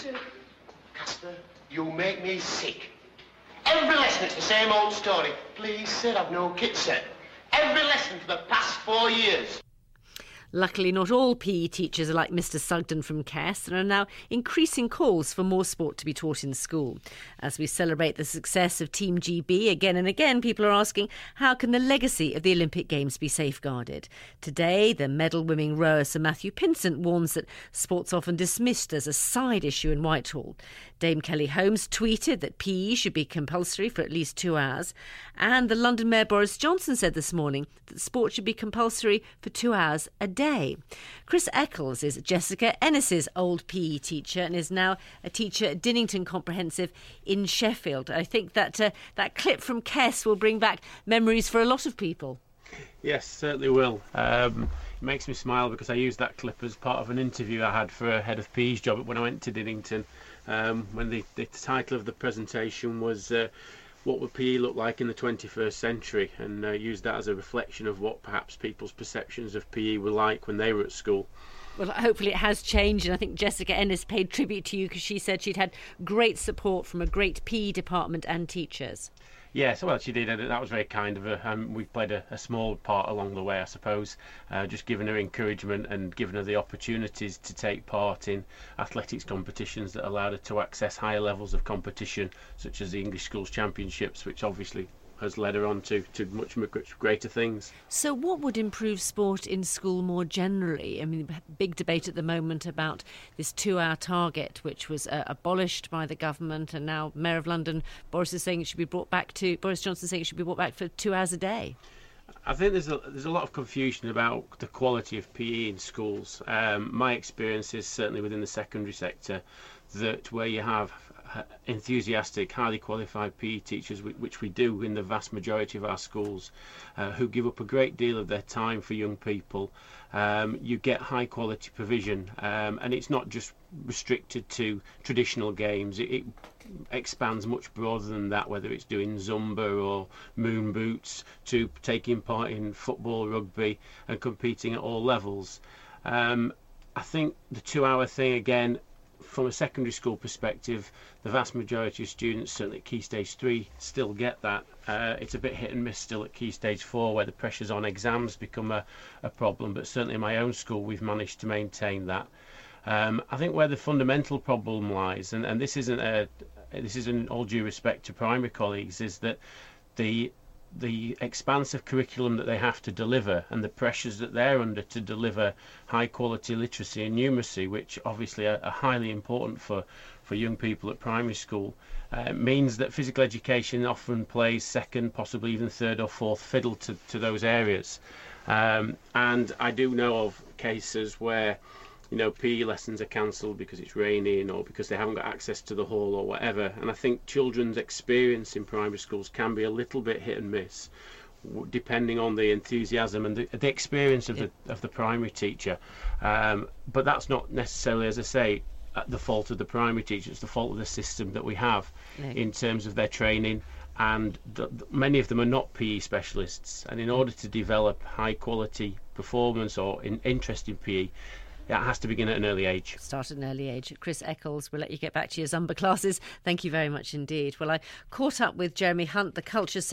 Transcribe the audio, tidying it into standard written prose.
sir. Casper, you make me sick. Every lesson it's the same old story. Please, sir, I've no kit, sir. Every lesson for the past 4 years. Luckily, not all PE teachers are like Mr Sugden from Kess. There are now increasing calls for more sport to be taught in school. As we celebrate the success of Team GB, again and again, people are asking, how can the legacy of the Olympic Games be safeguarded? Today, the medal-winning rower Sir Matthew Pinsent warns that sport's often dismissed as a side issue in Whitehall. Dame Kelly Holmes tweeted that PE should be compulsory for at least 2 hours. And the London Mayor Boris Johnson said this morning that sport should be compulsory for 2 hours a day. Chris Eccles is Jessica Ennis's old PE teacher and is now a teacher at Dinnington Comprehensive in Sheffield. I think that that clip from Kess will bring back memories for a lot of people. Yes, certainly will. It makes me smile because I used that clip as part of an interview I had for a head of PE's job when I went to Dinnington, when the title of the presentation was what would PE look like in the 21st century, and used that as a reflection of what perhaps people's perceptions of PE were like when they were at school. Well, hopefully it has changed, and I think Jessica Ennis paid tribute to you because she said she'd had great support from a great PE department and teachers. Yes, well, she did. That was very kind of her. We played a small part along the way, I suppose, just giving her encouragement and giving her the opportunities to take part in athletics competitions that allowed her to access higher levels of competition, such as the English Schools Championships, which obviously has led her on to much greater things. So what would improve sport in school more generally? I mean, big debate at the moment about this 2-hour target, which was abolished by the government, and now Mayor of London, Boris Johnson saying it should be brought back for 2 hours a day. I think there's a lot of confusion about the quality of PE in schools. My experience is certainly within the secondary sector that where you have enthusiastic, highly qualified PE teachers, which we do in the vast majority of our schools, who give up a great deal of their time for young people, you get high quality provision, and it's not just restricted to traditional games. It expands much broader than that, whether it's doing Zumba or moon boots to taking part in football, rugby and competing at all levels. I think the 2-hour thing, again, from a secondary school perspective, the vast majority of students, certainly at Key Stage 3, still get that. It's a bit hit and miss still at Key Stage 4, where the pressures on exams become a problem, but certainly in my own school we've managed to maintain that. I think where the fundamental problem lies, and this isn't all due respect to primary colleagues, is that the expansive curriculum that they have to deliver and the pressures that they're under to deliver high quality literacy and numeracy, which obviously are highly important for young people at primary school, means that physical education often plays second, possibly even third or fourth fiddle to those areas. And I do know of cases where PE lessons are cancelled because it's raining or because they haven't got access to the hall or whatever. And I think children's experience in primary schools can be a little bit hit and miss, depending on the enthusiasm and the experience of the primary teacher. But that's not necessarily, as I say, the fault of the primary teacher. It's the fault of the system that we have in terms of their training. And many of them are not PE specialists. And in order to develop high quality performance or interest in PE, that has to begin at an early age. Start at an early age. Chris Eccles, we'll let you get back to your Zumba classes. Thank you very much indeed. Well, I caught up with Jeremy Hunt, the Culture